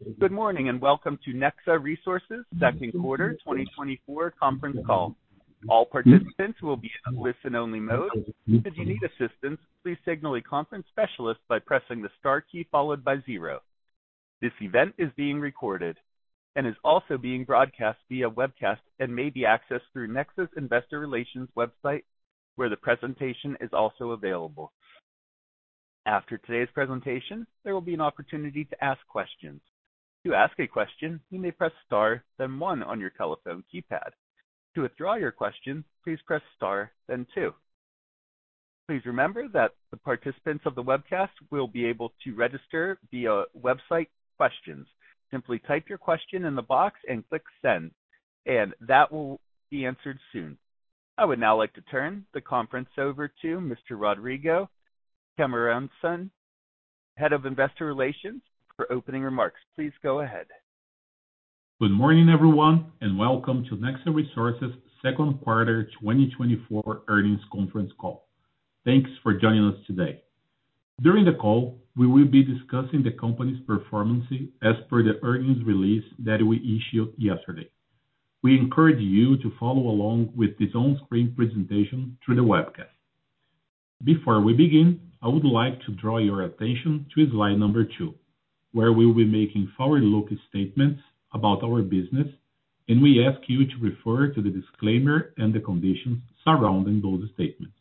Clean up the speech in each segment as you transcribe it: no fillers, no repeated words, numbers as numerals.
Good morning and welcome to Nexa Resources second quarter 2024 conference call. All participants will be in a listen-only mode. If you need assistance, please signal a conference specialist by pressing the star key followed by 0. This event is being recorded and is also being broadcast via webcast and may be accessed through Nexa's Investor Relations website, where the presentation is also available. After today's presentation, there will be an opportunity to ask questions. To ask a question, you may press star, then 1 on your telephone keypad. To withdraw your question, please press star, then 2. Please remember that the participants of the webcast will be able to register via website questions. Simply type your question in the box and click send, and that will be answered soon. I would now like to turn the conference over to Mr. Rodrigo Cammarosano, Head of Investor Relations, for opening remarks. Please go ahead. Good morning, everyone, and welcome to Nexa Resources second quarter 2024 earnings conference call. Thanks for joining us today. During the call, we will be discussing the company's performance as per the earnings release that we issued yesterday. We encourage you to follow along with this on-screen presentation through the webcast. Before we begin, I would like to draw your attention to slide number 2, where we will be making forward-looking statements about our business, and we ask you to refer to the disclaimer and the conditions surrounding those statements.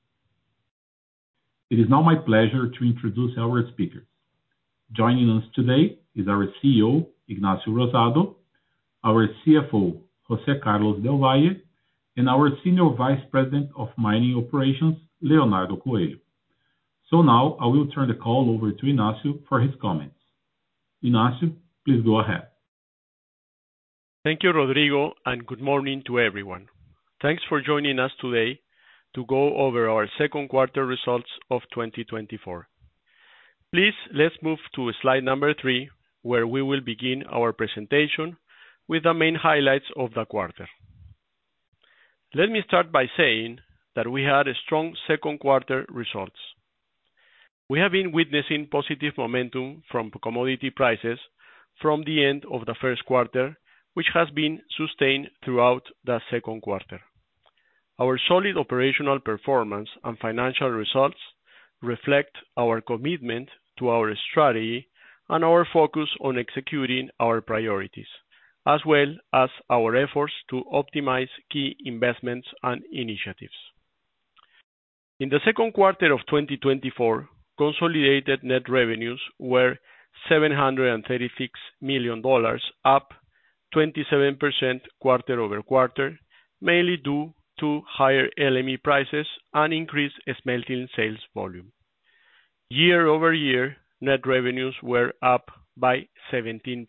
It is now my pleasure to introduce our speakers. Joining us today is our CEO, Ignacio Rosado, our CFO, José Carlos del Valle, and our Senior Vice President of Mining Operations, Leonardo Coelho. So now I will turn the call over to Ignacio for his comments. Ignacio, please go ahead. Thank you, Rodrigo, and good morning to everyone. Thanks for joining us today to go over our second quarter results of 2024. Please, let's move to slide number 3, where we will begin our presentation with the main highlights of the quarter. Let me start by saying that we had a strong second quarter results. We have been witnessing positive momentum from commodity prices from the end of the first quarter, which has been sustained throughout the second quarter. Our solid operational performance and financial results reflect our commitment to our strategy and our focus on executing our priorities, as well as our efforts to optimize key investments and initiatives. In the second quarter of 2024, consolidated net revenues were $736 million, up 27% quarter-over-quarter, mainly due to higher LME prices and increased smelting sales volume. Year-over-year, net revenues were up by 17%.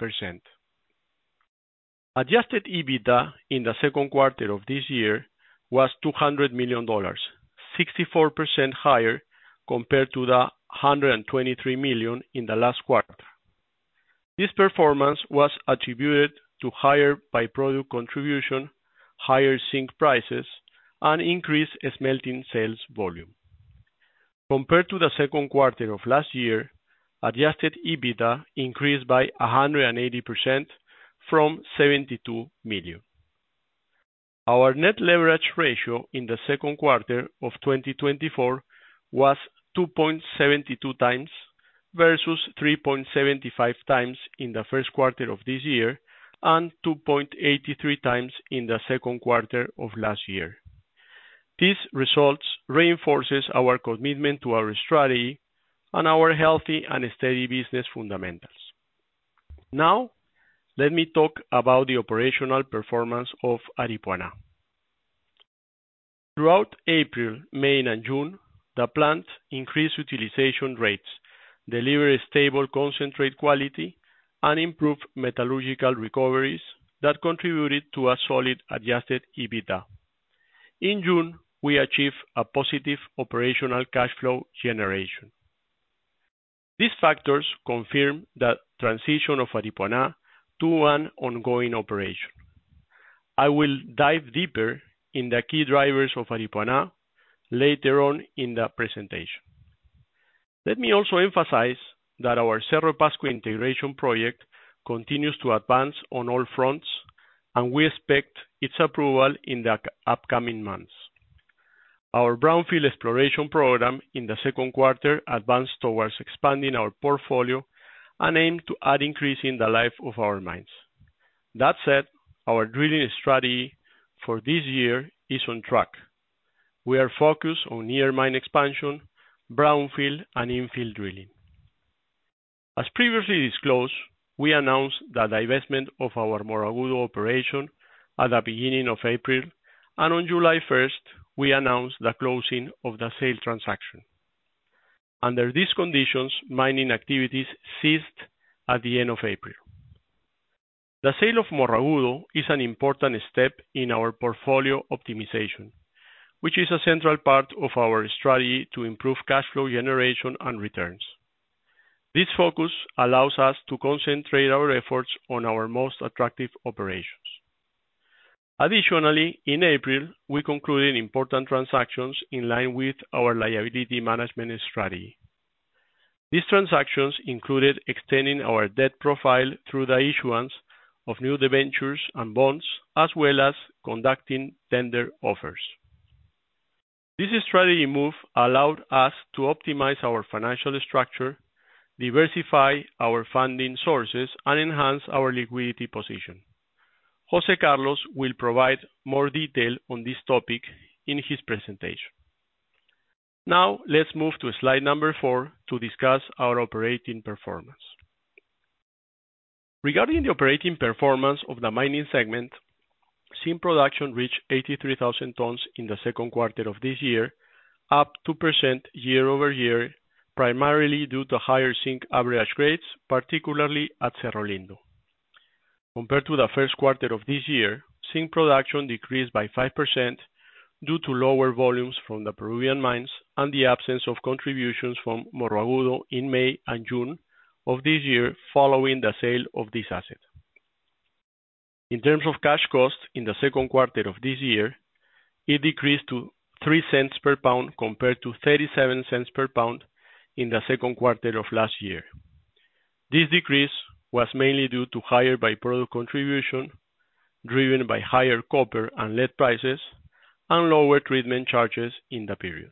Adjusted EBITDA in the second quarter of this year was $200 million, 64% higher compared to the $123 million in the last quarter. This performance was attributed to higher byproduct contribution, higher zinc prices, and increased smelting sales volume. Compared to the second quarter of last year, adjusted EBITDA increased by 180% from $72 million. Our net leverage ratio in the second quarter of 2024 was 2.72 times versus 3.75 times in the first quarter of this year and 2.83 times in the second quarter of last year. These results reinforces our commitment to our strategy and our healthy and steady business fundamentals. Now, let me talk about the operational performance of Aripuanã. Throughout April, May, and June, the plant increased utilization rates, delivered stable concentrate quality, and improved metallurgical recoveries that contributed to a solid adjusted EBITDA. In June, we achieved a positive operational cash flow generation. These factors confirm the transition of Aripuanã to an ongoing operation. I will dive deeper in the key drivers of Aripuanã later on in the presentation. Let me also emphasize that our Cerro Pasco integration project continues to advance on all fronts, and we expect its approval in the upcoming months. Our brownfield exploration program in the second quarter advanced towards expanding our portfolio and aimed at increasing the life of our mines. That said, our drilling strategy for this year is on track. We are focused on near mine expansion, brownfield, and infill drilling. As previously disclosed, we announced the divestment of our Morro Agudo operation at the beginning of April, and on July 1st, we announced the closing of the sale transaction. Under these conditions, mining activities ceased at the end of April. The sale of Morro Agudo is an important step in our portfolio optimization, which is a central part of our strategy to improve cash flow generation and returns. This focus allows us to concentrate our efforts on our most attractive operations. Additionally, in April, we concluded important transactions in line with our liability management strategy. These transactions included extending our debt profile through the issuance of new debentures and bonds, as well as conducting tender offers. This strategy move allowed us to optimize our financial structure, diversify our funding sources, and enhance our liquidity position. José Carlos will provide more detail on this topic in his presentation. Now, let's move to slide number 4 to discuss our operating performance. Regarding the operating performance of the mining segment, zinc production reached 83,000 tons in the second quarter of this year, up 2% year-over-year, primarily due to higher zinc average grades, particularly at Cerro Lindo. Compared to the first quarter of this year, zinc production decreased by 5% due to lower volumes from the Peruvian mines and the absence of contributions from Morro Agudo in May and June of this year following the sale of this asset. In terms of cash cost in the second quarter of this year, it decreased to 3 cents per pound compared to 37 cents per pound in the second quarter of last year. This decrease was mainly due to higher byproduct contribution, driven by higher copper and lead prices, and lower treatment charges in the period.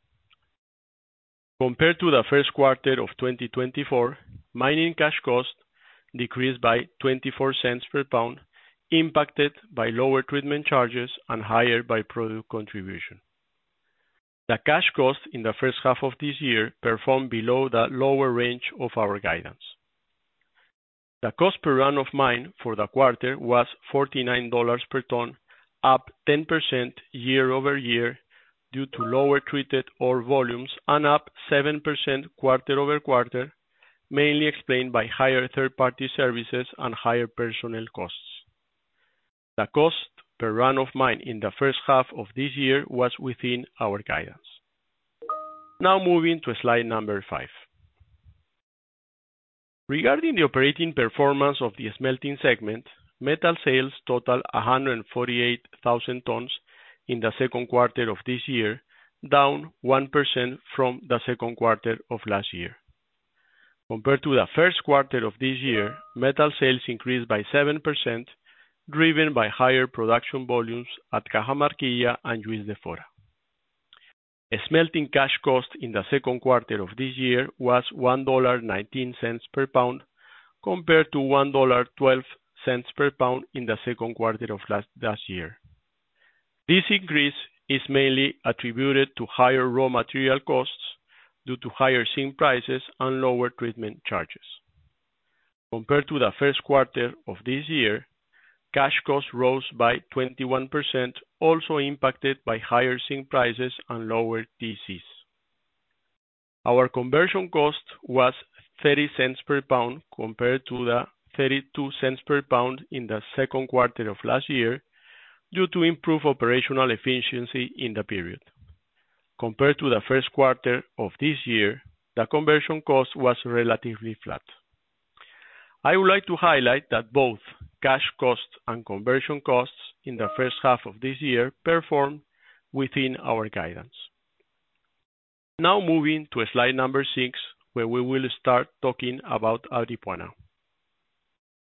Compared to the first quarter of 2024, mining cash cost decreased by 24 cents per pound, impacted by lower treatment charges and higher byproduct contribution. The cash cost in the first half of this year performed below the lower range of our guidance. The cost per run of mine for the quarter was $49 per ton, up 10% year-over-year due to lower treated ore volumes and up 7% quarter-over-quarter, mainly explained by higher third-party services and higher personnel costs. The cost per run of mine in the first half of this year was within our guidance. Now moving to slide number 5. Regarding the operating performance of the smelting segment, metal sales total 148,000 tons in the second quarter of this year, down 1% from the second quarter of last year. Compared to the first quarter of this year, metal sales increased by 7%, driven by higher production volumes at Cajamarquilla and Juiz de Fora. Smelting cash cost in the second quarter of this year was $1.19 per pound, compared to $1.12 per pound in the second quarter of last year. This increase is mainly attributed to higher raw material costs due to higher zinc prices and lower treatment charges. Compared to the first quarter of this year, cash costs rose by 21%, also impacted by higher zinc prices and lower TCs. Our conversion cost was 30 cents per pound compared to the 32 cents per pound in the second quarter of last year due to improved operational efficiency in the period. Compared to the first quarter of this year, the conversion cost was relatively flat. I would like to highlight that both cash costs and conversion costs in the first half of this year performed within our guidance. Now moving to slide number 6, where we will start talking about Aripuanã.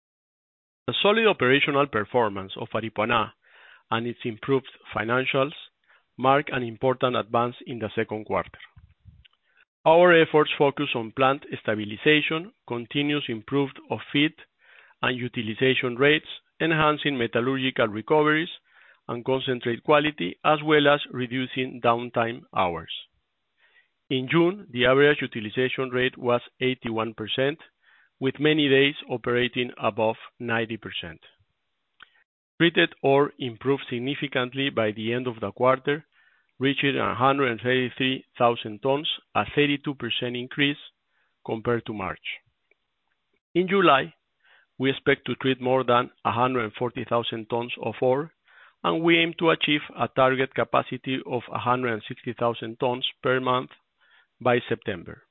The solid operational performance of Aripuanã and its improved financials mark an important advance in the second quarter. Our efforts focus on plant stabilization, continuous improvement of feed and utilization rates, enhancing metallurgical recoveries and concentrate quality, as well as reducing downtime hours. In June, the average utilization rate was 81%, with many days operating above 90%. Treated ore improved significantly by the end of the quarter, reaching 133,000 tons, a 32% increase compared to March. In July, we expect to treat more than 140,000 tons of ore, and we aim to achieve a target capacity of 160,000 tons per month by September.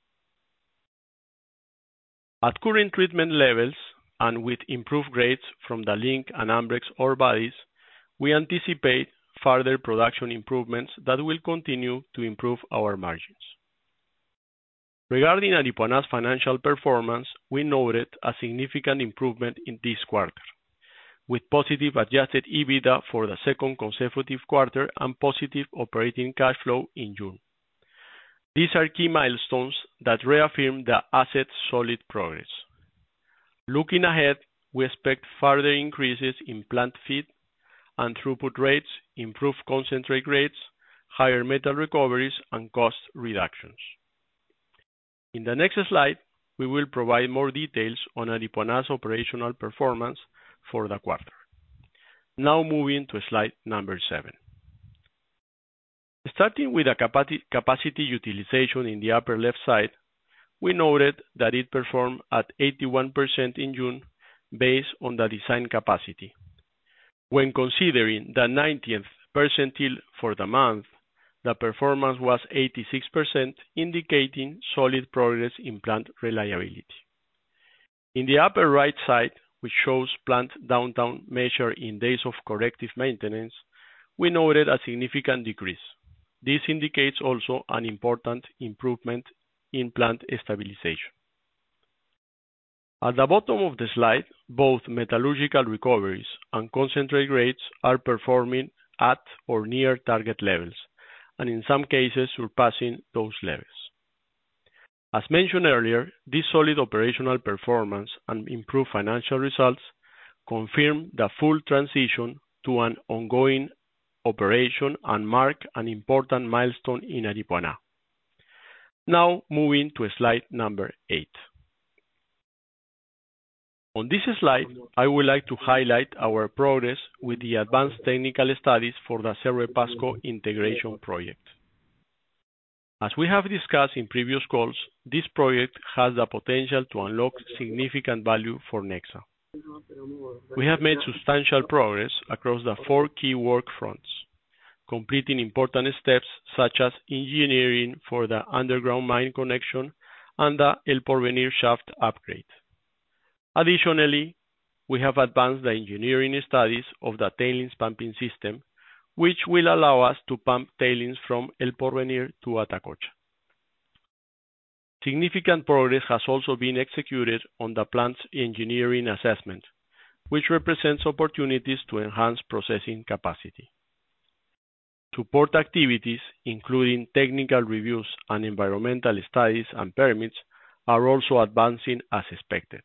At current treatment levels and with improved grades from the Link and Ambrex ore bodies, we anticipate further production improvements that will continue to improve our margins. Regarding Aripuanã's financial performance, we noted a significant improvement in this quarter, with positive adjusted EBITDA for the second consecutive quarter and positive operating cash flow in June. These are key milestones that reaffirm the asset's solid progress. Looking ahead, we expect further increases in plant feed and throughput rates, improved concentrate rates, higher metal recoveries, and cost reductions. In the next slide, we will provide more details on Aripuanã's operational performance for the quarter. Now moving to slide number 7. Starting with the capacity utilization in the upper left side, we noted that it performed at 81% in June based on the design capacity. When considering the 90th percentile for the month, the performance was 86%, indicating solid progress in plant reliability. In the upper right side, which shows plant downtime measured in days of corrective maintenance, we noted a significant decrease. This indicates also an important improvement in plant stabilization. At the bottom of the slide, both metallurgical recoveries and concentrate rates are performing at or near target levels, and in some cases surpassing those levels. As mentioned earlier, this solid operational performance and improved financial results confirm the full transition to an ongoing operation and mark an important milestone in Aripuanã. Now moving to slide number 8. On this slide, I would like to highlight our progress with the advanced technical studies for the Cerro de Pasco integration project. As we have discussed in previous calls, this project has the potential to unlock significant value for Nexa. We have made substantial progress across the 4 key work fronts, completing important steps such as engineering for the underground mine connection and the El Porvenir shaft upgrade. Additionally, we have advanced the engineering studies of the tailings pumping system, which will allow us to pump tailings from El Porvenir to Atacocha. Significant progress has also been executed on the plant's engineering assessment, which represents opportunities to enhance processing capacity. Support activities, including technical reviews and environmental studies and permits, are also advancing as expected.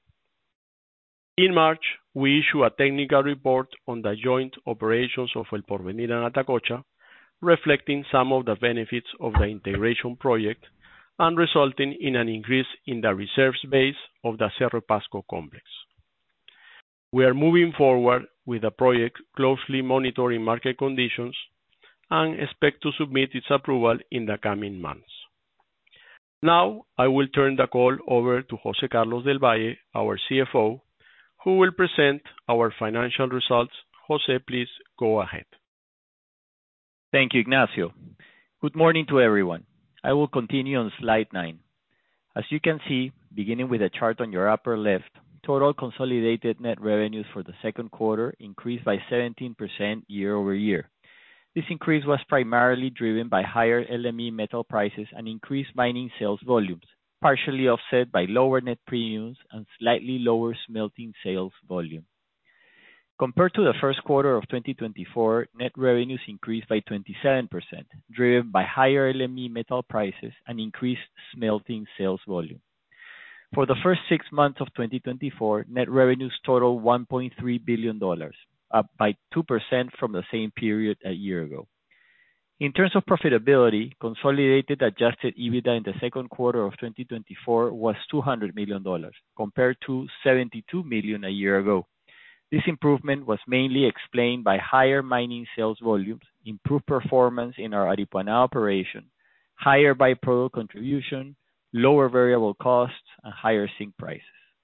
In March, we issued a technical report on the joint operations of El Porvenir and Atacocha, reflecting some of the benefits of the integration project and resulting in an increase in the reserves base of the Cerro Pasco complex. We are moving forward with the project, closely monitoring market conditions, and expect to submit its approval in the coming months. Now, I will turn the call over to José Carlos del Valle, our CFO, who will present our financial results. José, please go ahead. Thank you, Ignacio. Good morning to everyone. I will continue on slide 9. As you can see, beginning with the chart on your upper left, total consolidated net revenues for the second quarter increased by 17% year-over-year. This increase was primarily driven by higher LME metal prices and increased mining sales volumes, partially offset by lower net premiums and slightly lower smelting sales volume. Compared to the first quarter of 2024, net revenues increased by 27%, driven by higher LME metal prices and increased smelting sales volume. For the first 6 months of 2024, net revenues totaled $1.3 billion, up by 2% from the same period a year ago. In terms of profitability, consolidated adjusted EBITDA in the second quarter of 2024 was $200 million, compared to $72 million a year ago. This improvement was mainly explained by higher mining sales volumes, improved performance in our Aripuanã operation, higher by-product contribution, lower variable costs, and higher zinc prices.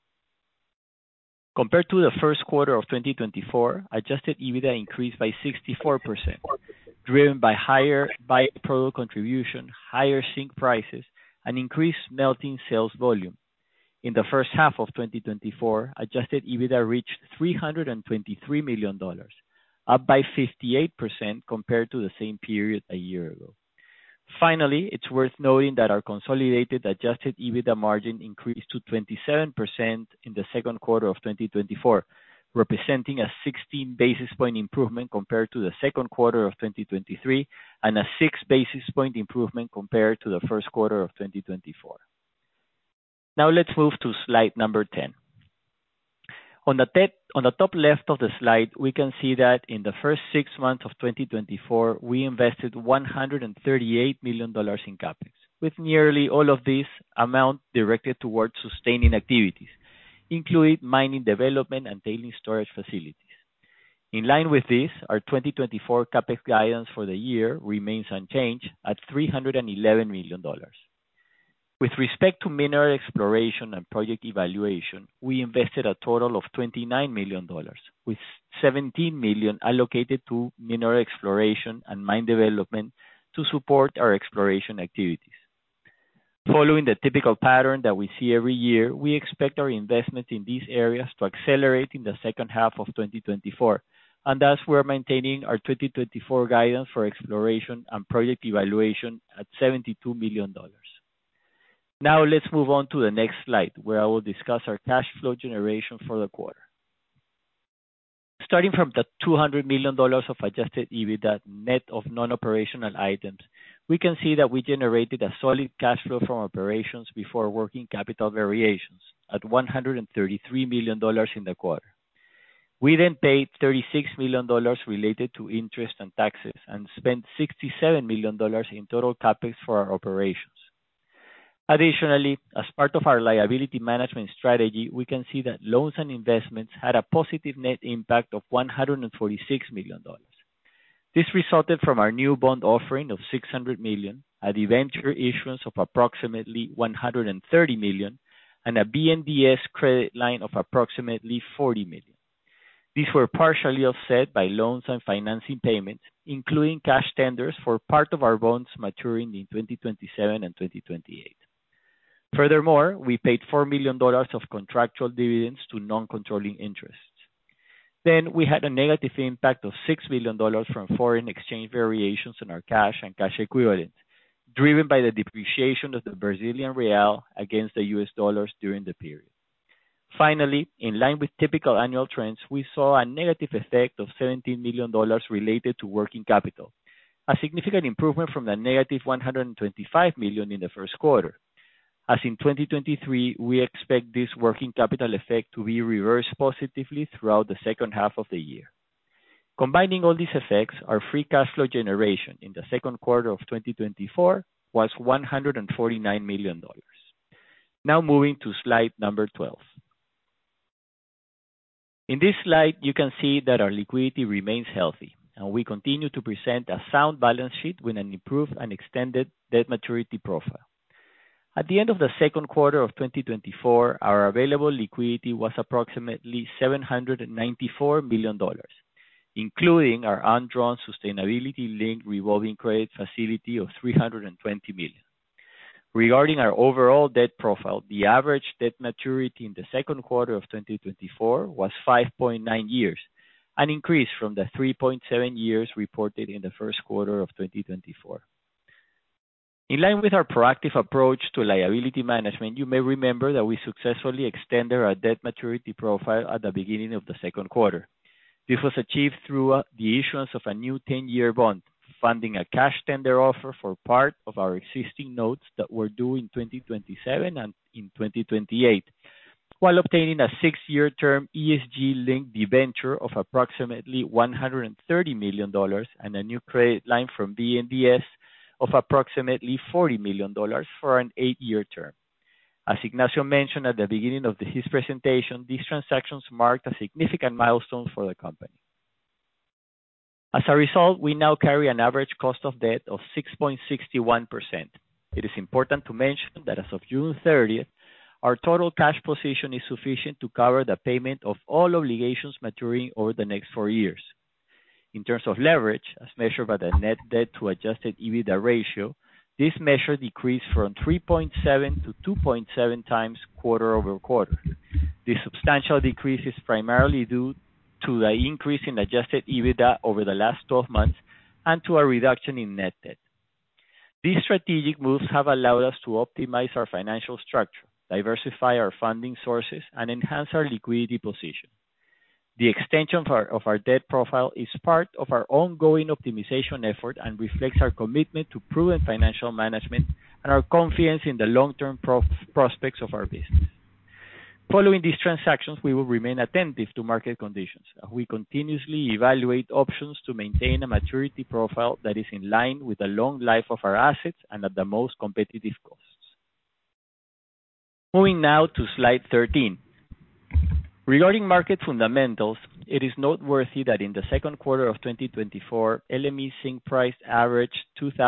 Compared to the first quarter of 2024, adjusted EBITDA increased by 64%, driven by higher by-product contribution, higher zinc prices, and increased smelting sales volume. In the first half of 2024, adjusted EBITDA reached $323 million, up by 58% compared to the same period a year ago. Finally, it's worth noting that our consolidated adjusted EBITDA margin increased to 27% in the second quarter of 2024, representing a 16 basis point improvement compared to the second quarter of 2023 and a 6 basis point improvement compared to the first quarter of 2024. Now let's move to slide number 10. On the top left of the slide, we can see that in the first 6 months of 2024, we invested $138 million in CapEx, with nearly all of this amount directed towards sustaining activities, including mining development and tailings storage facilities. In line with this, our 2024 CapEx guidance for the year remains unchanged at $311 million. With respect to mineral exploration and project evaluation, we invested a total of $29 million, with $17 million allocated to mineral exploration and mine development to support our exploration activities. Following the typical pattern that we see every year, we expect our investments in these areas to accelerate in the second half of 2024, and thus we're maintaining our 2024 guidance for exploration and project evaluation at $72 million. Now let's move on to the next slide, where I will discuss our cash flow generation for the quarter. Starting from the $200 million of adjusted EBITDA net of non-operational items, we can see that we generated a solid cash flow from operations before working capital variations at $133 million in the quarter. We then paid $36 million related to interest and taxes and spent $67 million in total CapEx for our operations. Additionally, as part of our liability management strategy, we can see that loans and investments had a positive net impact of $146 million. This resulted from our new bond offering of $600 million, a debenture issuance of approximately $130 million, and a BNDES credit line of approximately $40 million. These were partially offset by loans and financing payments, including cash tenders for part of our bonds maturing in 2027 and 2028. Furthermore, we paid $4 million of contractual dividends to non-controlling interests. Then we had a negative impact of $6 million from foreign exchange variations on our cash and cash equivalents, driven by the depreciation of the Brazilian real against the US dollars during the period. Finally, in line with typical annual trends, we saw a negative effect of $17 million related to working capital, a significant improvement from the negative $125 million in the first quarter. As in 2023, we expect this working capital effect to be reversed positively throughout the second half of the year. Combining all these effects, our free cash flow generation in the second quarter of 2024 was $149 million. Now moving to slide number 12. In this slide, you can see that our liquidity remains healthy, and we continue to present a sound balance sheet with an improved and extended debt maturity profile. At the end of the second quarter of 2024, our available liquidity was approximately $794 million, including our undrawn sustainability-linked revolving credit facility of $320 million. Regarding our overall debt profile, the average debt maturity in the second quarter of 2024 was 5.9 years, an increase from the 3.7 years reported in the first quarter of 2024. In line with our proactive approach to liability management, you may remember that we successfully extended our debt maturity profile at the beginning of the second quarter. This was achieved through the issuance of a new 10-year bond, funding a cash tender offer for part of our existing notes that were due in 2027 and in 2028, while obtaining a 6-year term ESG-linked debenture of approximately $130 million and a new credit line from BNDES of approximately $40 million for an 8-year term. As Ignacio mentioned at the beginning of his presentation, these transactions marked a significant milestone for the company. As a result, we now carry an average cost of debt of 6.61%. It is important to mention that as of June 30th, our total cash position is sufficient to cover the payment of all obligations maturing over the next 4 years. In terms of leverage, as measured by the net debt to adjusted EBITDA ratio, this measure decreased from 3.7 to 2.7 times quarter-over-quarter. This substantial decrease is primarily due to the increase in adjusted EBITDA over the last 12 months and to a reduction in net debt. These strategic moves have allowed us to optimize our financial structure, diversify our funding sources, and enhance our liquidity position. The extension of our debt profile is part of our ongoing optimization effort and reflects our commitment to prudent financial management and our confidence in the long-term prospects of our business. Following these transactions, we will remain attentive to market conditions. We continuously evaluate options to maintain a maturity profile that is in line with the long life of our assets and at the most competitive costs. Moving now to slide 13. Regarding market fundamentals, it is noteworthy that in the second quarter of 2024, LME zinc price averaged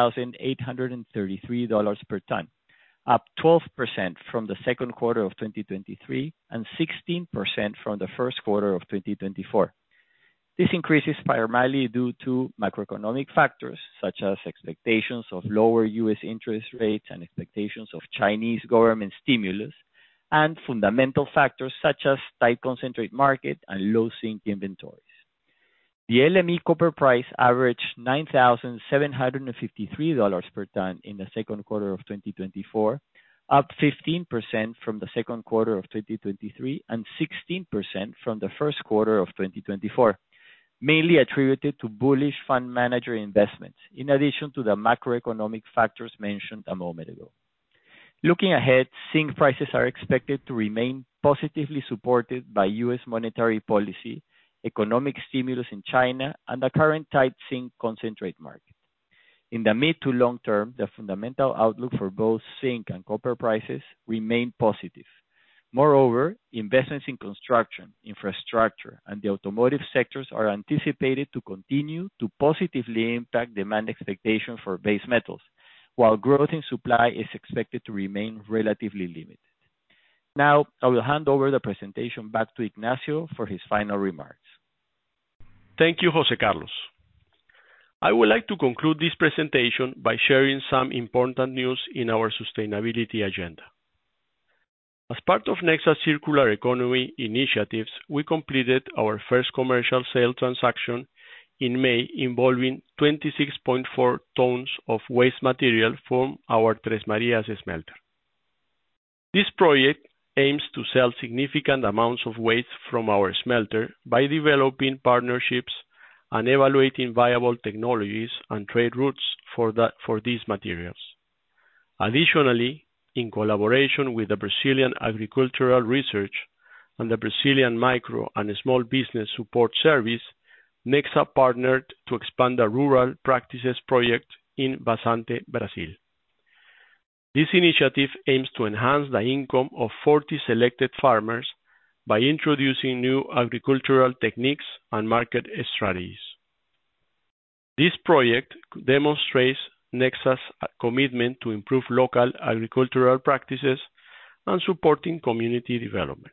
$2,833 per ton, up 12% from the second quarter of 2023 and 16% from the first quarter of 2024. This increase is primarily due to macroeconomic factors such as expectations of lower U.S. interest rates and expectations of Chinese government stimulus, and fundamental factors such as tight concentrate market and low zinc inventories. The LME copper price averaged $9,753 per ton in the second quarter of 2024, up 15% from the second quarter of 2023 and 16% from the first quarter of 2024, mainly attributed to bullish fund manager investments, in addition to the macroeconomic factors mentioned a moment ago. Looking ahead, zinc prices are expected to remain positively supported by U.S. monetary policy, economic stimulus in China, and the current tight zinc concentrate market. In the mid to long term, the fundamental outlook for both zinc and copper prices remain positive. Moreover, investments in construction, infrastructure, and the automotive sectors are anticipated to continue to positively impact demand expectations for base metals, while growth in supply is expected to remain relatively limited. Now, I will hand over the presentation back to Ignacio for his final remarks. Thank you, José Carlos. I would like to conclude this presentation by sharing some important news in our sustainability agenda. As part of Nexa's circular economy initiatives, we completed our first commercial sale transaction in May involving 26.4 tons of waste material from our Tres Marias smelter. This project aims to sell significant amounts of waste from our smelter by developing partnerships and evaluating viable technologies and trade routes for these materials. Additionally, in collaboration with the Brazilian Agricultural Research and the Brazilian Micro and Small Business Support Service, Nexa partnered to expand the Rural Practices Project in Vazante, Brazil. This initiative aims to enhance the income of 40 selected farmers by introducing new agricultural techniques and market strategies. This project demonstrates Nexa's commitment to improve local agricultural practices and supporting community development.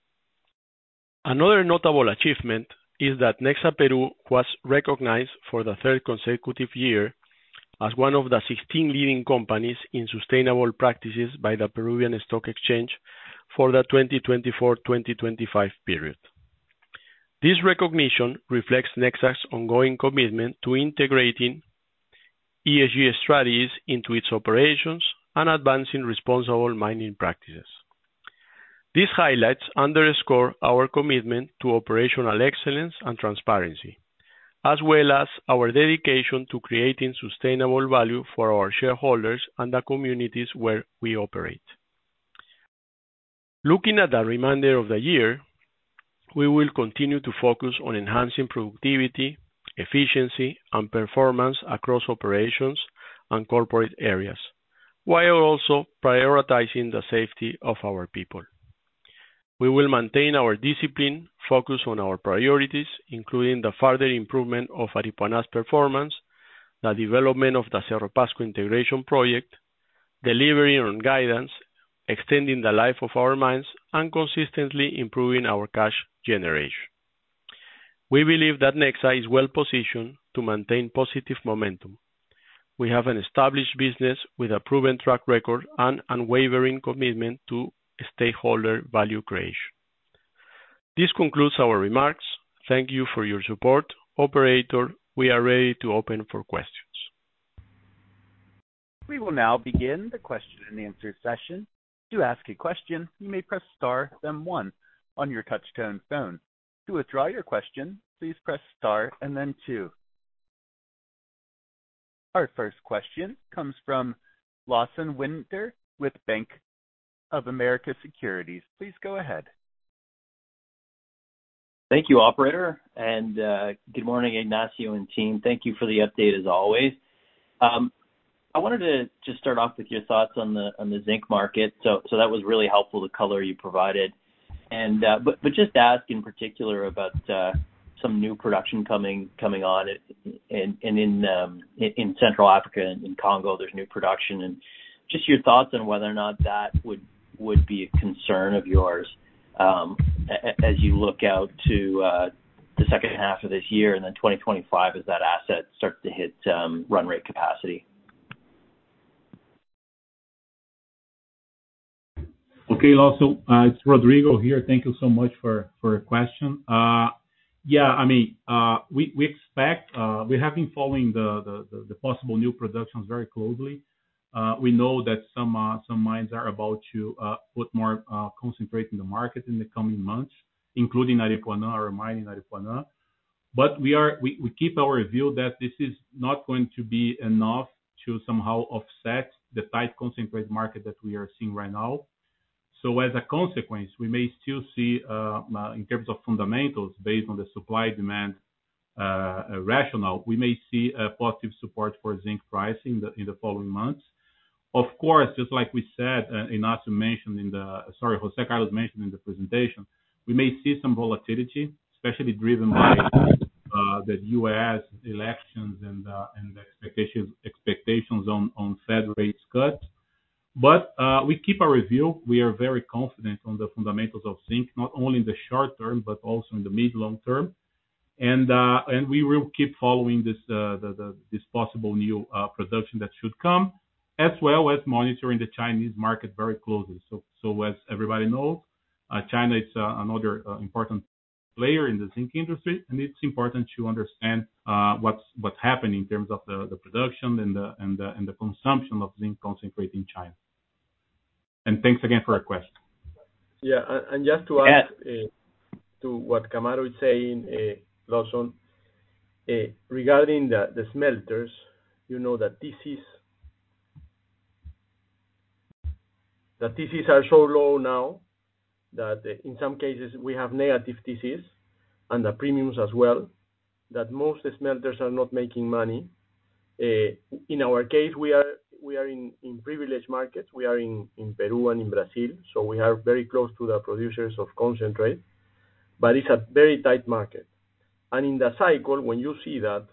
Another notable achievement is that Nexa Peru was recognized for the third consecutive year as one of the 16 leading companies in sustainable practices by the Peruvian Stock Exchange for the 2024-2025 period. This recognition reflects Nexa's ongoing commitment to integrating ESG strategies into its operations and advancing responsible mining practices. These highlights underscore our commitment to operational excellence and transparency, as well as our dedication to creating sustainable value for our shareholders and the communities where we operate. Looking at the remainder of the year, we will continue to focus on enhancing productivity, efficiency, and performance across operations and corporate areas, while also prioritizing the safety of our people. We will maintain our discipline, focus on our priorities, including the further improvement of Aripuanã's performance, the development of the Cerro Pasco integration project, delivering on guidance, extending the life of our mines, and consistently improving our cash generation. We believe that Nexa is well positioned to maintain positive momentum. We have an established business with a proven track record and unwavering commitment to stakeholder value creation. This concludes our remarks. Thank you for your support. Operator, we are ready to open for questions. We will now begin the question and answer session. To ask a question, you may press star, then one on your touch-tone phone. To withdraw your question, please press star and then two. Our first question comes from Lawson Winder with Bank of America Securities. Please go ahead. Thank you, operator, and good morning, Ignacio and team. Thank you for the update as always. I wanted to just start off with your thoughts on the zinc market. So that was really helpful, the color you provided, and but just ask in particular about some new production coming on, and in Central Africa and in Congo, there's new production, and just your thoughts on whether or not that would be a concern of yours as you look out to the second half of this year and then 2025 as that asset starts to hit run rate capacity. Okay, Lawson, it's Rodrigo here. Thank you so much for your question. Yeah, I mean, we expect we have been following the possible new productions very closely. We know that some mines are about to put more concentrate in the market in the coming months, including Aripuanã, our mine in Aripuanã. But we keep our view that this is not going to be enough to somehow offset the tight concentrate market that we are seeing right now. So as a consequence, we may still see, in terms of fundamentals, based on the supply-demand rationale, we may see a positive support for zinc pricing in the following months. Of course, just like we said, Ignacio mentioned José Carlos mentioned in the presentation, we may see some volatility, especially driven by the U.S. elections and expectations on Fed rates cuts. But we keep our review. We are very confident on the fundamentals of zinc, not only in the short term, but also in the mid-long term. And we will keep following this possible new production that should come, as well as monitoring the Chinese market very closely. So as everybody knows, China is another important player in the zinc industry, and it's important to understand what's happening in terms of the production and the consumption of zinc concentrate in China. And thanks again for your question. Yeah, and just to add to what Camaro is saying, Lawson, regarding the smelters, you know that the TCs are so low now that in some cases we have negative TCs and the premiums as well, that most smelters are not making money. In our case, we are in privileged markets. We are in Peru and in Brazil, so we are very close to the producers of concentrate, but it's a very tight market. And in the cycle, when you see that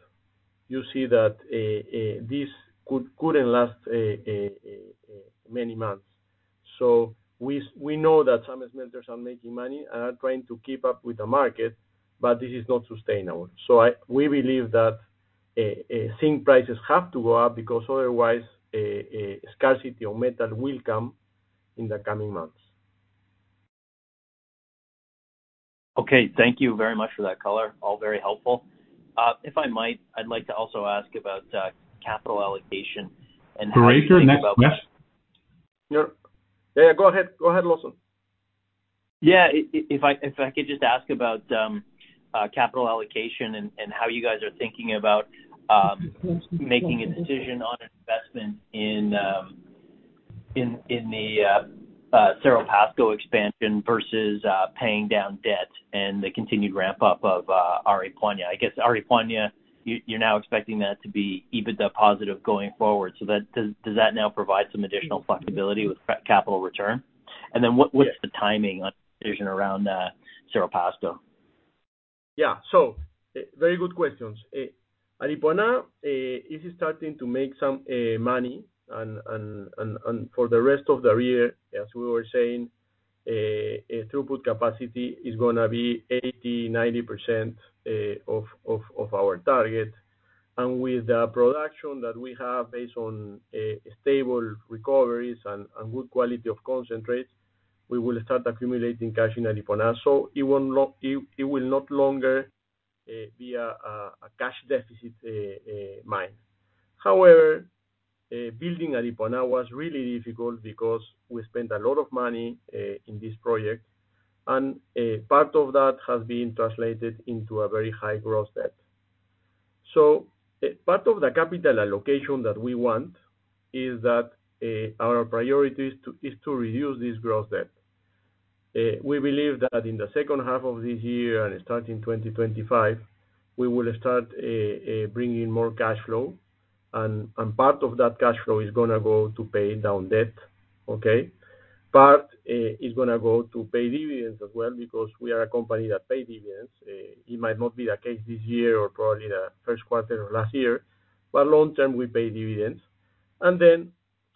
this couldn't last many months. So we know that some smelters are making money and are trying to keep up with the market, but this is not sustainable. So we believe that zinc prices have to go up because otherwise scarcity of metal will come in the coming months. Okay, thank you very much for that color. All very helpful. If I might, I'd like to also ask about capital allocation and how you think about... Next question. Yeah, go ahead, Lawson. Yeah, if I could just ask about capital allocation and how you guys are thinking about making a decision on an investment in the Cerro Pasco expansion versus paying down debt and the continued ramp up of Aripuanã. I guess Aripuanã, you're now expecting that to be EBITDA positive going forward. So that does that now provide some additional flexibility with capital return? And then what's the timing on decision around Cerro Pasco? Yeah. So very good questions. Aripuanã is starting to make some money, and for the rest of the year, as we were saying, throughput capacity is gonna be 80-90% of our target. And with the production that we have based on stable recoveries and good quality of concentrates, we will start accumulating cash in Aripuanã. So it will not longer be a cash deficit mine. However, building Aripuanã was really difficult because we spent a lot of money in this project, and part of that has been translated into a very high gross debt. So part of the capital allocation that we want is that our priority is to reduce this gross debt. We believe that in the second half of this year and starting 2025, we will start bringing more cash flow, and part of that cash flow is gonna go to pay down debt, okay? Part is gonna go to pay dividends as well, because we are a company that pay dividends. It might not be the case this year or probably the first quarter of last year, but long term, we pay dividends. And then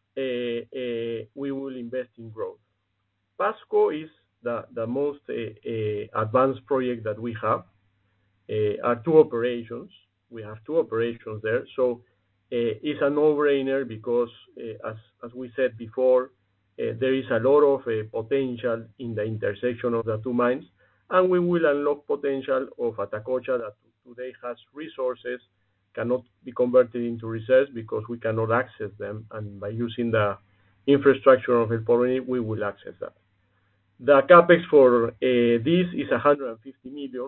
we will invest in growth. Pasco is the most advanced project that we have. Our two operations. We have two operations there. So it's a no-brainer because, as we said before, there is a lot of potential in the intersection of the two mines, and we will unlock potential of Atacocha that today has resources, cannot be converted into reserves because we cannot access them, and by using the infrastructure of El Porvenir, we will access that. The capex for this is $150 million.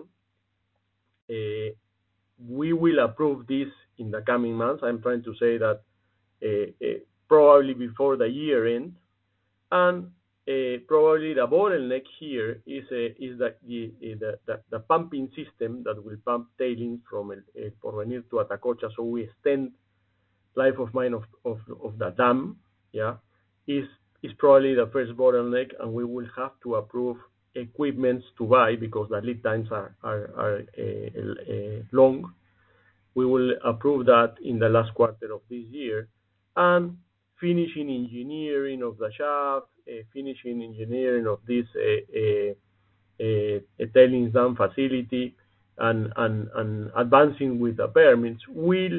We will approve this in the coming months. I'm trying to say that probably before the year end, and probably the bottleneck here is the pumping system that will pump tailings from El Porvenir to Atacocha, so we extend life of mine of the dam. Yeah, is probably the first bottleneck, and we will have to approve equipments to buy because the lead times are long. We will approve that in the last quarter of this year, and finishing engineering of the shaft, finishing engineering of this tailings dam facility, and advancing with the permits will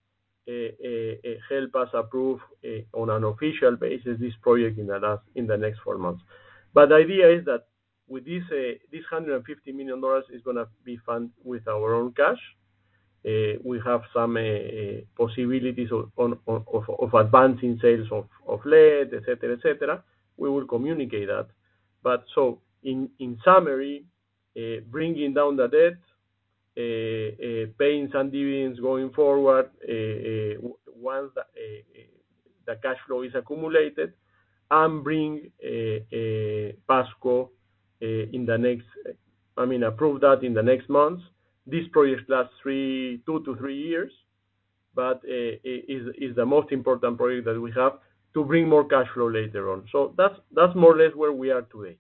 help us approve on an official basis this project in the next 4 months. But the idea is that with this $150 million is going to be funded with our own cash. We have some possibilities of advancing sales of lead, etc., etc. We will communicate that. But so in summary, bringing down the debt, paying some dividends going forward once the cash flow is accumulated, and bring Pasco in the next, approve that in the next months. This project lasts 2 to 3 years, but is the most important project that we have to bring more cash flow later on. So that's more or less where we are today.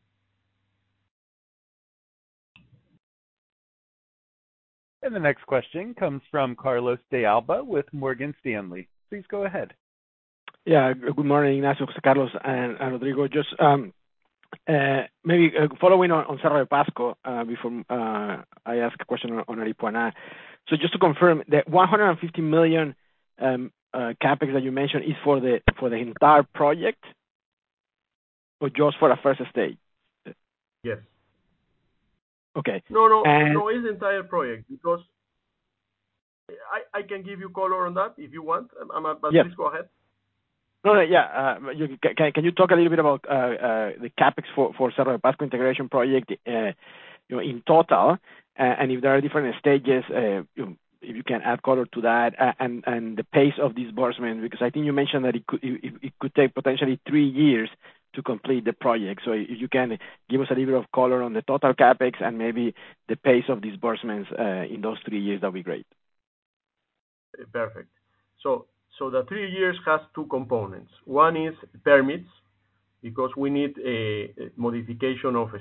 And the next question comes from Carlos de Alba with Morgan Stanley. Please go ahead. Yeah, good morning, Ignacio, Carlos, and Rodrigo. Just maybe following on Cerro de Pasco before I ask a question on Aripuanã. So just to confirm, the $150 million capex that you mentioned is for the entire project, or just for the first stage? Yes. Okay. No, it's the entire project, because I can give you color on that if you want. But yes. Please go ahead. No, yeah. Can you talk a little bit about the CapEx for Cerro de Pasco integration project, in total, and if there are different stages, if you can add color to that, and the pace of disbursement, because I think you mentioned that it could take potentially 3 years to complete the project. So if you can give us a little bit of color on the total CapEx and maybe the pace of disbursements in those 3 years, that'd be great. Perfect. So the 3 years has two components. One is permits, because we need a modification of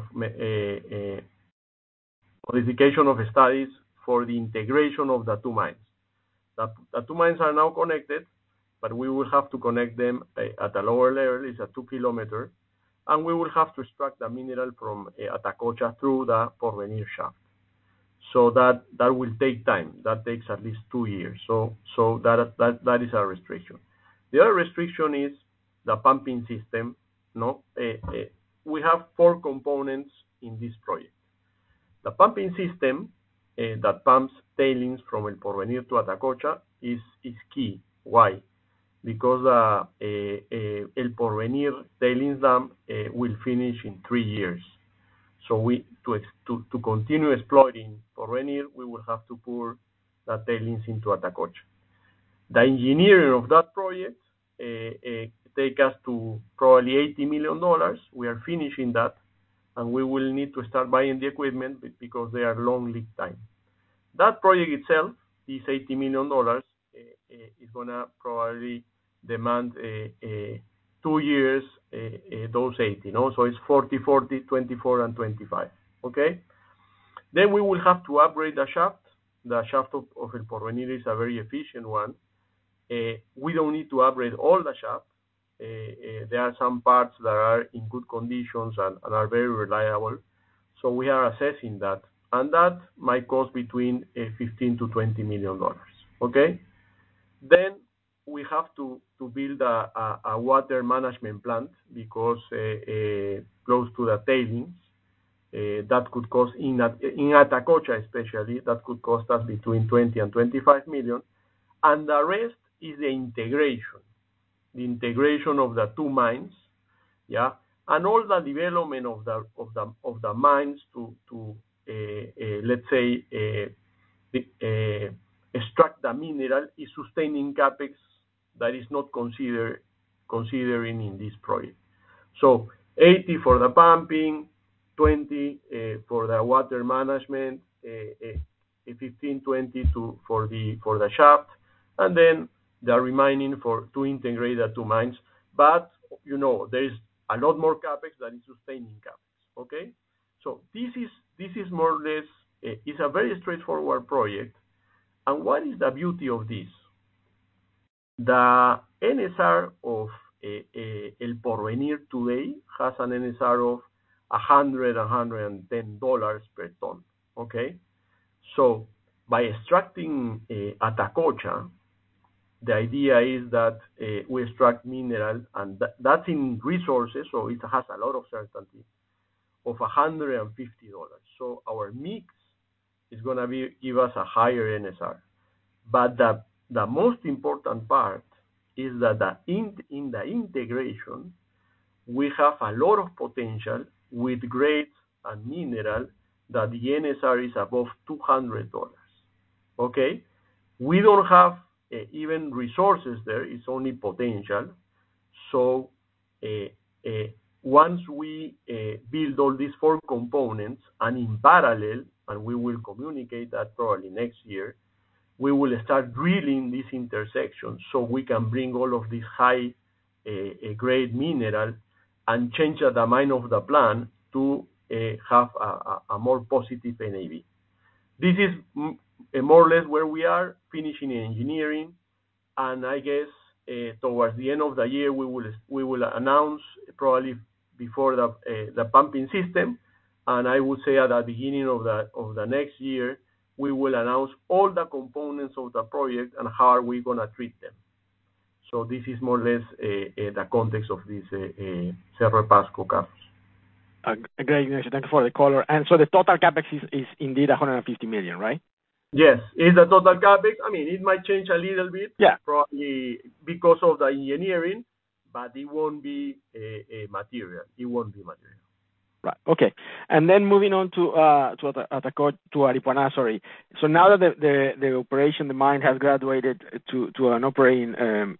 studies for the integration of the two mines. The two mines are now connected, but we will have to connect them at a lower level. It's a 2 kilometer, and we will have to extract the mineral from Atacocha through the Porvenir shaft. So that will take time. That takes at least 2 years. So that is a restriction. The other restriction is the pumping system. We have 4 components in this project. The pumping system that pumps tailings from El Porvenir to Atacocha is key. Why? Because El Porvenir tailings dam will finish in 3 years. So to continue exploiting Porvenir, we will have to pour the tailings into Atacocha. The engineering of that project take us to probably $80 million. We are finishing that, and we will need to start buying the equipment because they are long lead time. That project itself, this $80 million, is gonna probably demand 2 years, those 80, So it's 40, 24, and 25, okay? Then we will have to upgrade the shaft. The shaft of El Porvenir is a very efficient one. We don't need to upgrade all the shaft. There are some parts that are in good conditions and are very reliable. So we are assessing that, and that might cost between $15 to $20 million, okay? Then we have to build a water management plant because close to the tailings, that could cost in Atacocha especially, that could cost us between 20 and 25 million, and the rest is the integration of the two mines, and all the development of the mines to let's say extract the mineral is sustaining capex that is not considering in this project. So 80 for the pumping, 20 for the water management, 15, 20 for the shaft, and then the remaining to integrate the two mines. But there is a lot more capex that is sustaining capex. Okay, so this is more or less it's a very straightforward project. And what is the beauty of this? The NSR of El Porvenir today has an NSR of $110 per ton. Okay, so by extracting Atacocha, the idea is that we extract mineral, and that's in resources, so it has a lot of certainty, of $150. So our mix is going to give us a higher NSR. But the most important part is that in the integration, we have a lot of potential with grades and mineral that the NSR is above $200. Okay? We don't have even resources there, it's only potential. So once we build all these 4 components, and in parallel, and we will communicate that probably next year, we will start drilling these intersections so we can bring all of this high grade mineral and change the design of the plan to have a more positive NAV. This is more or less where we are, finishing engineering, and I guess towards the end of the year we will announce, probably before the pumping system, and I would say at the beginning of the next year we will announce all the components of the project and how are we going to treat them. So this is more or less the context of this Cerro de Pasco, Carlos. Great, Ignacio. Thank you for the color. And so the total capex is indeed $150 million, right? Yes, it's the total CapEx. I mean, it might change a little bit, Yeah. probably because of the engineering, but it won't be a material. It won't be material. Right. Okay. And then moving on to Aripuanã, sorry. So now that the operation, the mine has graduated to an operating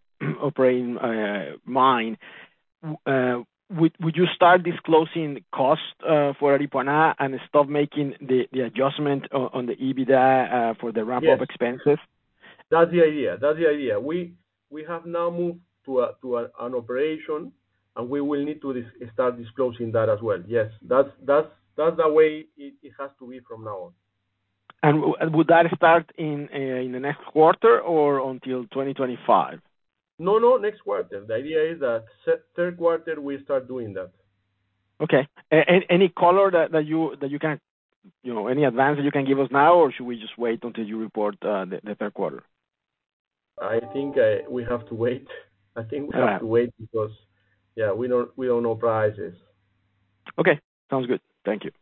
mine, would you start disclosing cost for Aripuanã and stop making the adjustment on the EBITDA for the ramp-up expenses? That's the idea. We have now moved to an operation, and we will need to start disclosing that as well. Yes, that's the way it has to be from now on. And would that start in the next quarter or until 2025? No, next quarter. The idea is that third quarter we start doing that. Okay. Any color that you can, any advance that you can give us now, or should we just wait until you report the third quarter? I think we have to wait. I think we have to wait because, we don't know prices. Okay, sounds good. Thank you.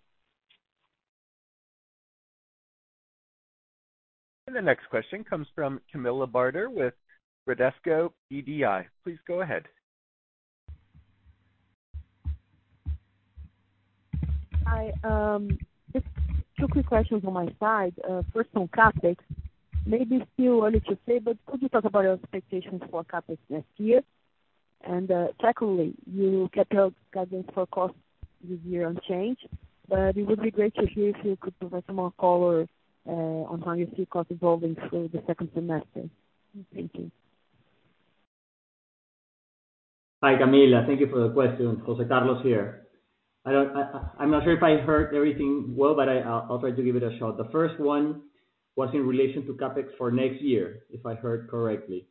And the next question comes from Camilla Barder with Bradesco BBI. Please go ahead. Hi. Just two quick questions on my side. First on CapEx. Maybe still early to say, but could you talk about your expectations for CapEx next year? And secondly, you kept your guidance for costs this year unchanged, but it would be great to hear if you could provide some more color on how you see costs evolving through the second semester. Thank you. Hi, Camila. Thank you for the question. José Carlos here. I'm not sure if I heard everything well, but I'll try to give it a shot. The first one was in relation to CapEx for next year, if I heard correctly.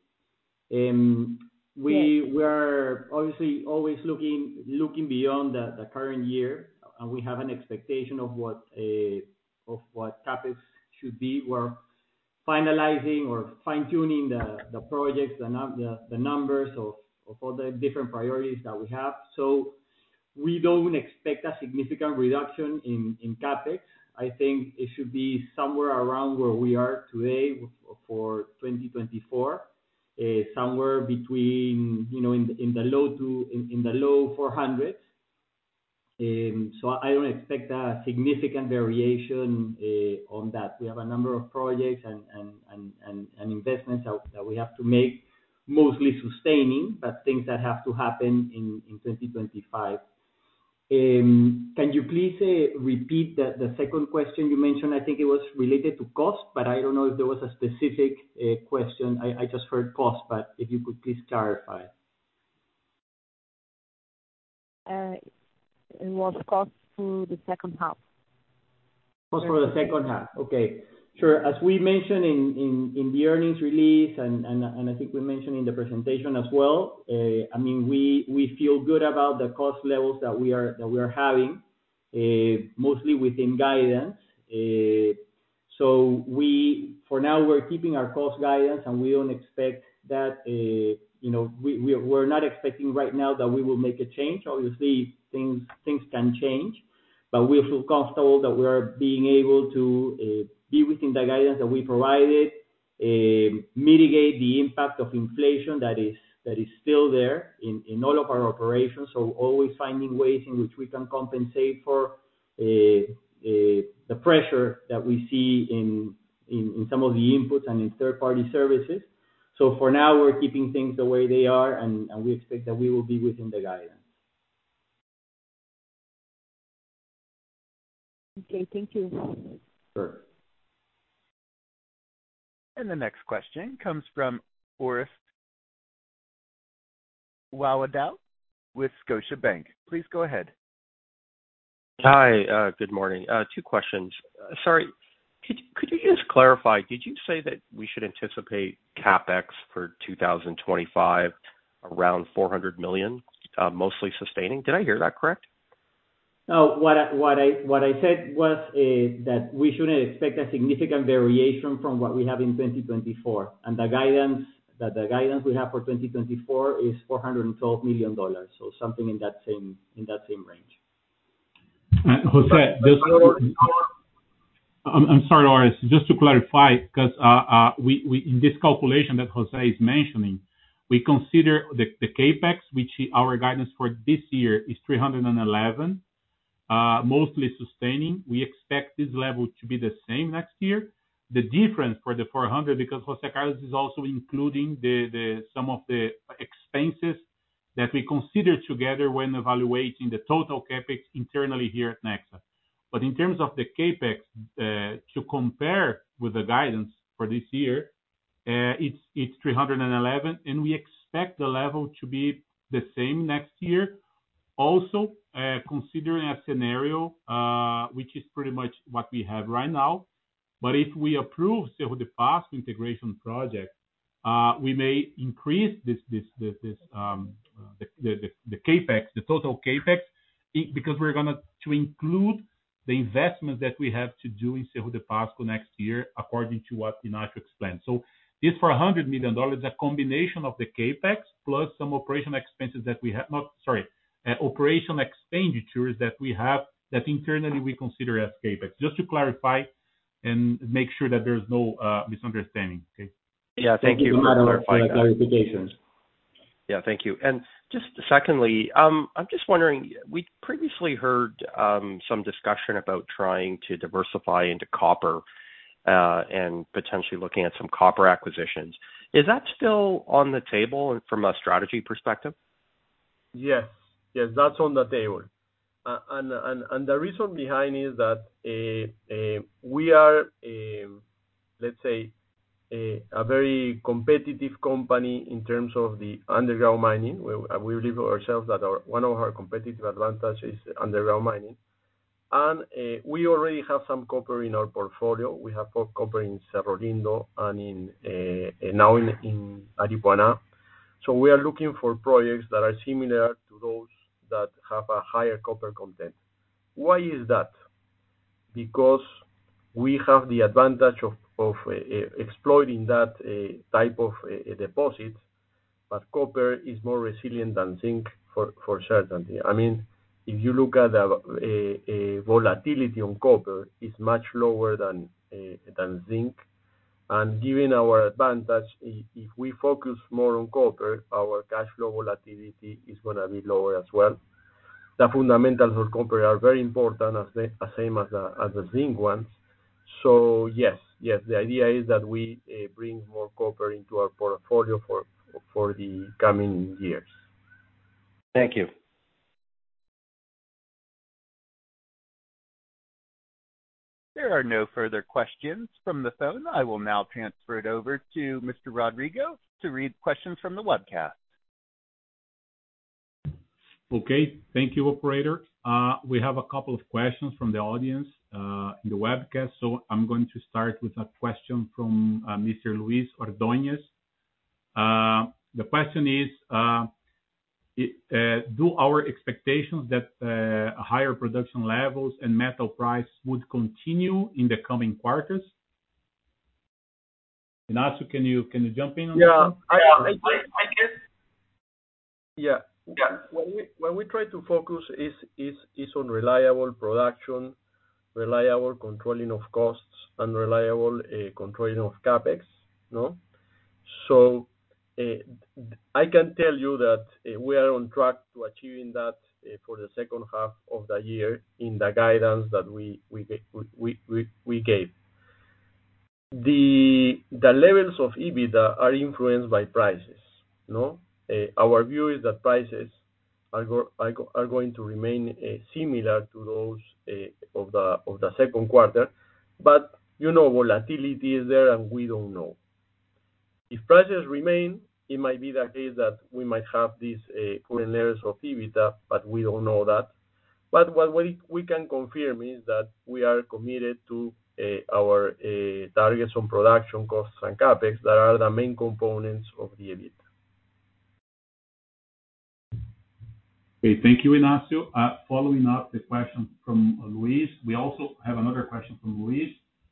We are obviously always looking beyond the current year, and we have an expectation of what CapEx should be. We're finalizing or fine-tuning the projects, the numbers of all the different priorities that we have. So we don't expect a significant reduction in CapEx. I think it should be somewhere around where we are today for 2024, somewhere between in the low 400s. So I don't expect a significant variation on that. We have a number of projects and investments that we have to make, mostly sustaining, but things that have to happen in 2025. Can you please repeat the second question you mentioned? I think it was related to cost, but I don't know if there was a specific question. I just heard cost, but if you could please clarify. It was cost for the second half. Cost for the second half. Okay. Sure. As we mentioned in the earnings release, and I think we mentioned in the presentation as well, I mean, we feel good about the cost levels that we are having, mostly within guidance. So for now, we're keeping our cost guidance, and we don't expect that, we're not expecting right now that we will make a change. Obviously, things can change, but we feel comfortable that we are being able to be within the guidance that we provided, mitigate the impact of inflation that is still there in all of our operations. So always finding ways in which we can compensate for the pressure that we see in some of the inputs and in third-party services. So for now, we're keeping things the way they are, and we expect that we will be within the guidance. Okay, thank you. Sure. And the next question comes from Orest Wowkodaw with Scotiabank. Please go ahead. Hi, good morning. Two questions. Sorry, could you just clarify, did you say that we should anticipate CapEx for 2025 around $400 million, mostly sustaining? Did I hear that correct? No, what I said was that we shouldn't expect a significant variation from what we have in 2024, and the guidance we have for 2024 is $412 million, so something in that same range. Jose, I'm sorry, Orest, just to clarify, because we in this calculation that Jose is mentioning, we consider the CapEx, which our guidance for this year is 311, mostly sustaining. We expect this level to be the same next year. The difference for the 400, because Jose Carlos is also including some of the expenses that we consider together when evaluating the total CapEx internally here at Nexa. But in terms of the CapEx, to compare with the guidance for this year, it's 311, and we expect the level to be the same next year. Also, considering a scenario which is pretty much what we have right now, but if we approve Cerro de Pasco integration project, we may increase the capex, the total capex, because we're going to include the investments that we have to do in Cerro de Pasco next year, according to what Ignacio explained. So this $400 million is a combination of the capex plus some operational expenses that we have, operational expenditures that we have that internally we consider as capex. Just to clarify and make sure that there's no misunderstanding. Okay. Yeah, thank you for clarifying that. Clarifications. Yeah, thank you. And just secondly, I'm just wondering, we previously heard some discussion about trying to diversify into copper and potentially looking at some copper acquisitions. Is that still on the table from a strategy perspective? Yes, that's on the table. And the reason behind is that we are, let's say, a very competitive company in terms of the underground mining. We believe ourselves that one of our competitive advantages is underground mining. And we already have some copper in our portfolio. We have copper in Cerro Lindo and now in Aripuanã. So we are looking for projects that are similar to those that have a higher copper content. Why is that? Because we have the advantage of exploiting that type of deposit, but copper is more resilient than zinc for certainty. I mean, if you look at the volatility on copper, it's much lower than zinc. And given our advantage, if we focus more on copper, our cash flow volatility is going to be lower as well. The fundamentals of copper are very important, as same as the zinc ones. So yes, the idea is that we bring more copper into our portfolio for the coming years. Thank you. There are no further questions from the phone. I will now transfer it over to Mr. Rodrigo to read questions from the webcast. Okay, thank you, operator. We have a couple of questions from the audience in the webcast. So I'm going to start with a question from Mr. Luis Ordóñez. The question is, do our expectations that higher production levels and metal price would continue in the coming quarters? Ignacio, can you jump in on that? I guess. Yeah. When we try to focus is on reliable production, reliable controlling of costs, and reliable controlling of capex, no? So I can tell you that we are on track to achieving that for the second half of the year in the guidance that we gave. The levels of EBITDA are influenced by prices, no? Our view is that prices are going to remain similar to those of the second quarter, but volatility is there and we don't know. If prices remain, it might be the case that we might have these current levels of EBITDA, but we don't know that. But what we can confirm is that we are committed to our targets on production costs and capex that are the main components of the EBITDA. Okay, thank you, Ignacio. Following up the question from Luis, we also have another question from Luis.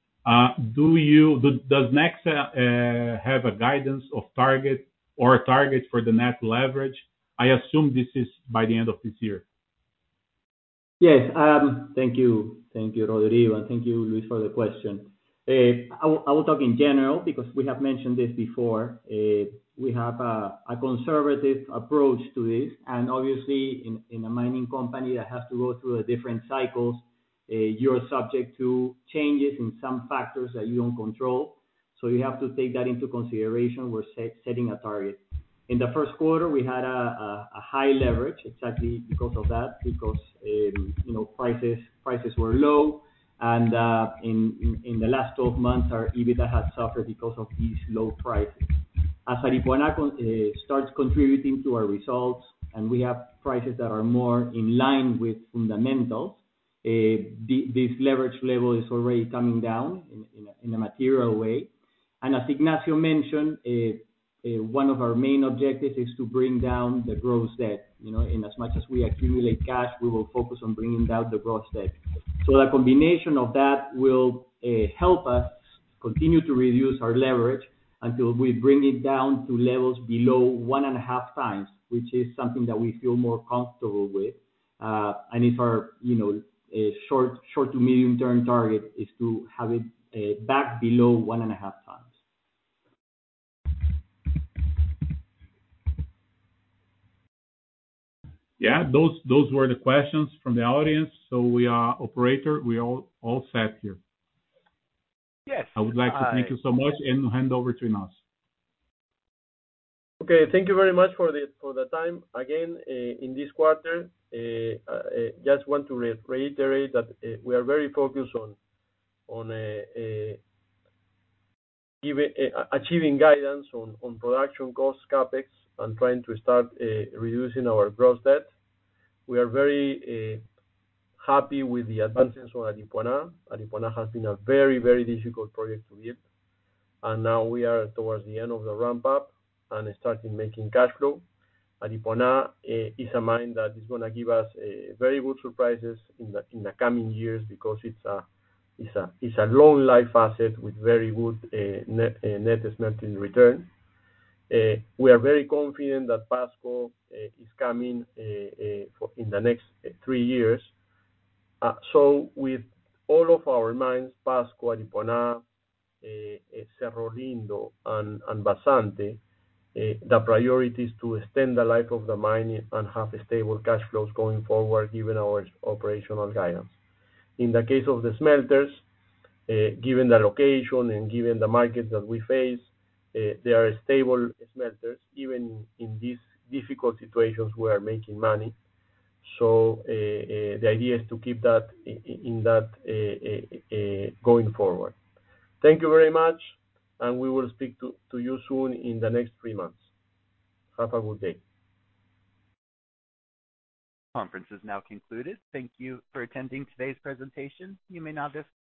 Does Nexa have a guidance of target for the net leverage? I assume this is by the end of this year. Yes. Thank you. Thank you, Rodrigo, and thank you, Luis, for the question. I will talk in general because we have mentioned this before. We have a conservative approach to this, and obviously in a mining company that has to go through the different cycles, you're subject to changes in some factors that you don't control. So you have to take that into consideration. We're setting a target. In the first quarter, we had a high leverage exactly because of that, because prices were low, and in the last 12 months, our EBITDA has suffered because of these low prices. As Aripuanã starts contributing to our results, and we have prices that are more in line with fundamentals, this leverage level is already coming down in a material way. And as Ignacio mentioned, one of our main objectives is to bring down the gross debt. In as much as we accumulate cash, we will focus on bringing down the gross debt. So the combination of that will help us continue to reduce our leverage until we bring it down to levels below 1.5 times, which is something that we feel more comfortable with. And if our short to medium term target is to have it back below 1.5 times. Yeah, those were the questions from the audience. So we are operator. We are all set here. Yes. I would like to thank you so much and hand over to Ignacio. Okay, thank you very much for the time. Again, in this quarter, just want to reiterate that we are very focused on achieving guidance on production costs, CapEx, and trying to start reducing our gross debt. We are very happy with the advances on Aripuanã. Aripuanã has been a very, very difficult project to build, and now we are towards the end of the ramp up and starting making cash flow. Aripuanã is a mine that is going to give us very good surprises in the coming years because it's a long life asset with very good net smelting return. We are very confident that Pasco is coming in the next 3 years. So with all of our mines, Pasco, Aripuanã, Cerro Lindo, and Vazante, the priority is to extend the life of the mine and have stable cash flows going forward, given our operational guidance. In the case of the smelters, given the location and given the markets that we face, they are stable smelters. Even in these difficult situations, we are making money. So the idea is to keep that going forward. Thank you very much, and we will speak to you soon in the next 3 months. Have a good day. Conference is now concluded. Thank you for attending today's presentation. You may now disconnect.